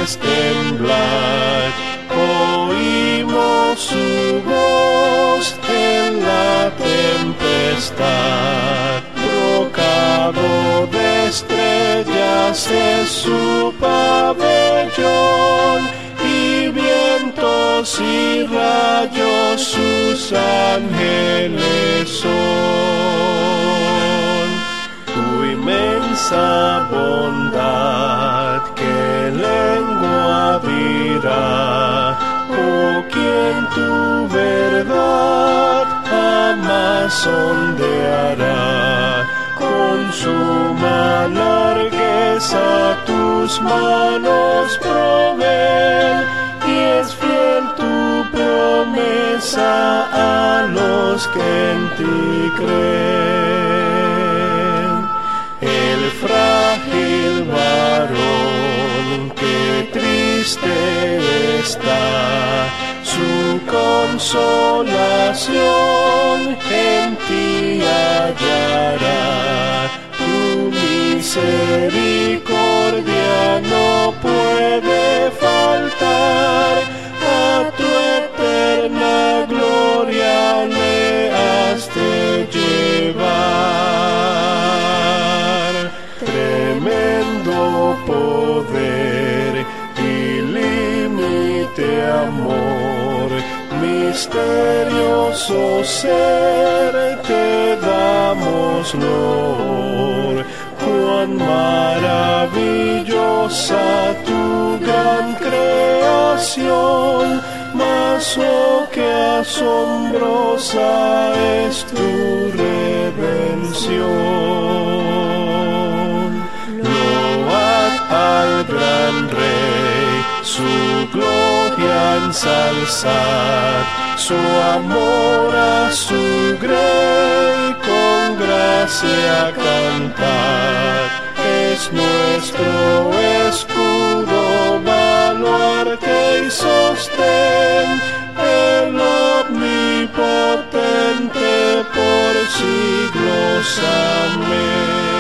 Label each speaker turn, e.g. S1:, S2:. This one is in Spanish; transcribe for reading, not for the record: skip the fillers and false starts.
S1: montes temblar, oímos su voz en la tempestad. Brocado de estrellas es su pabellón, y vientos y rayos sus ángeles son. Tu inmensa bondad, ¿qué lengua dirá? Oh, quien tu verdad jamás sondeará. Con suma largueza tus manos proveen, y es fiel tu promesa a los que en ti creen. El frágil varón que triste está, su consolación en ti hallará. Tu misericordia no puede faltar, a tu eterna gloria le has de llevar. Tremendo poder, ilímite amor, misterioso ser, te damos loor. Cuán maravillosa tu gran creación, mas oh, qué asombrosa es tu redención. Load al gran Rey, su gloria ensalzad, su amor a su grey, con gracia cantad. Es nuestro escudo, baluarte y sostén, el omnipotente por siglos. Amén.